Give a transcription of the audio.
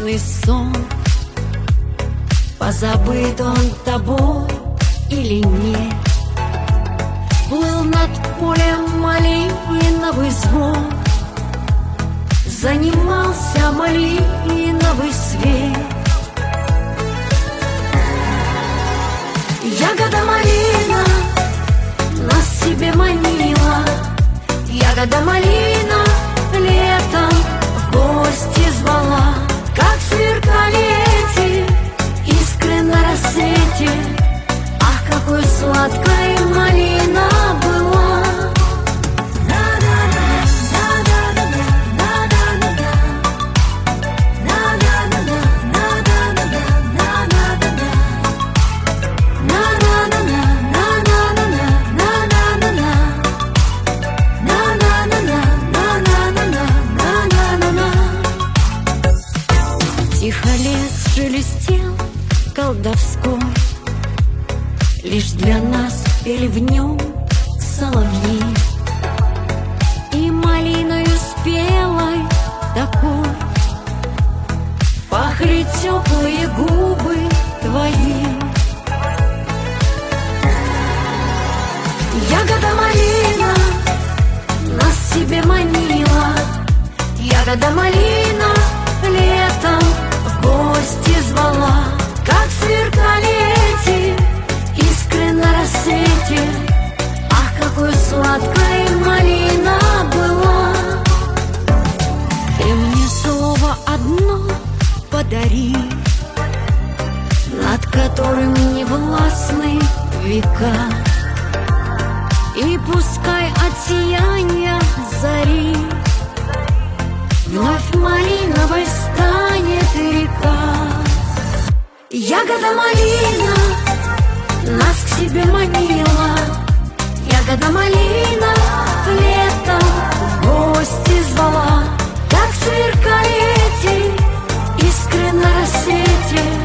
вечный сон. Позабыт он тобой или нет? Плыл над полем малиновый звон, занимался малиновый свет. Ягода малина нас себе манила, ягода малина летом в гости звала. Как сверкали эти искры на рассвете, ах, какой сладкой малина была. Тихо лес шелестел колдовской, лишь для нас пели в нем соловьи. И малиною спелой такой пахли теплые губы твои. Ягода малина нас себе манила, ягода малина летом в гости звала. Как сверкали эти искры на рассвете, ах, какой сладкой малина была. Ты мне слово одно подари, над которым не властны века. И пускай от сияния зари вновь малиновой станет река. Ягода малина нас к себе манила, ягода малина летом в гости звала. Как сверкали эти искры на рассвете,